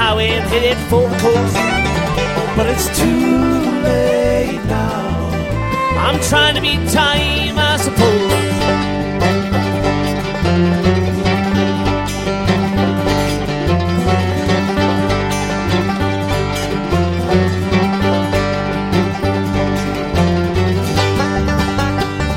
highway and headed for the coast. But it's too late now. I'm trying to be tight